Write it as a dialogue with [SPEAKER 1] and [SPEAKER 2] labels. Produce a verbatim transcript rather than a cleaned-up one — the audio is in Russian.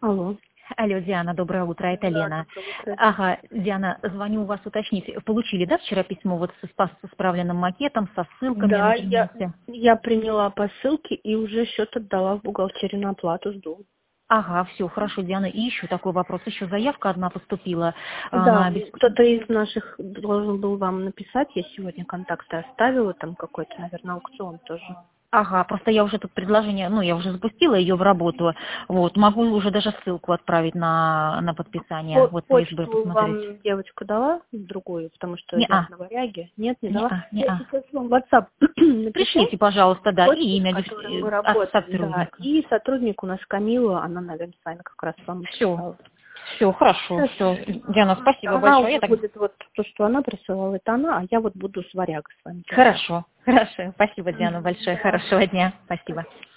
[SPEAKER 1] Алло.
[SPEAKER 2] Алло, Диана, доброе утро, это
[SPEAKER 1] Да,
[SPEAKER 2] Лена.
[SPEAKER 1] доброе утро.
[SPEAKER 2] Ага, Диана, звоню у вас уточнить. Получили, да, вчера письмо вот с, с справленным макетом, со ссылками,
[SPEAKER 1] Да, я,
[SPEAKER 2] например, все?
[SPEAKER 1] я приняла по ссылке и уже счет отдала в бухгалтерию на оплату, жду.
[SPEAKER 2] Ага, все, хорошо, Диана. И еще такой вопрос. Еще заявка одна поступила а,
[SPEAKER 1] Да,
[SPEAKER 2] на обесп...
[SPEAKER 1] кто-то из наших должен был вам написать, я сегодня контакты оставила, там какой-то, наверное, аукцион тоже.
[SPEAKER 2] Ага, просто я уже тут предложение, ну, я уже запустила ее в работу, вот, могу уже даже ссылку отправить на, на подписание,
[SPEAKER 1] По
[SPEAKER 2] вот, по СБ
[SPEAKER 1] почту
[SPEAKER 2] посмотреть.
[SPEAKER 1] вам девочка дала, другую, потому что я
[SPEAKER 2] Не-а,
[SPEAKER 1] в Новоряге. Нет, не дала.
[SPEAKER 2] не-а,
[SPEAKER 1] Я
[SPEAKER 2] не-а.
[SPEAKER 1] сейчас вам в WhatsApp напишу.
[SPEAKER 2] Пришлите, пожалуйста, да, и
[SPEAKER 1] Почту, с
[SPEAKER 2] имя
[SPEAKER 1] которой
[SPEAKER 2] э,
[SPEAKER 1] мы
[SPEAKER 2] а,
[SPEAKER 1] работаем, да.
[SPEAKER 2] сотрудника.
[SPEAKER 1] И сотрудник у нас Камила, она, наверное, с вами как раз вам
[SPEAKER 2] Все,
[SPEAKER 1] написала.
[SPEAKER 2] все, хорошо,
[SPEAKER 1] Сейчас.
[SPEAKER 2] все. Диана, спасибо
[SPEAKER 1] Она
[SPEAKER 2] большое. Я
[SPEAKER 1] уже
[SPEAKER 2] так...
[SPEAKER 1] будет, вот то, что она присылала, это она, а я вот буду с варягой с вами.
[SPEAKER 2] Хорошо, хорошо. Спасибо, Диана,
[SPEAKER 1] Мгм.
[SPEAKER 2] большое.
[SPEAKER 1] Да.
[SPEAKER 2] Хорошего дня. Спасибо.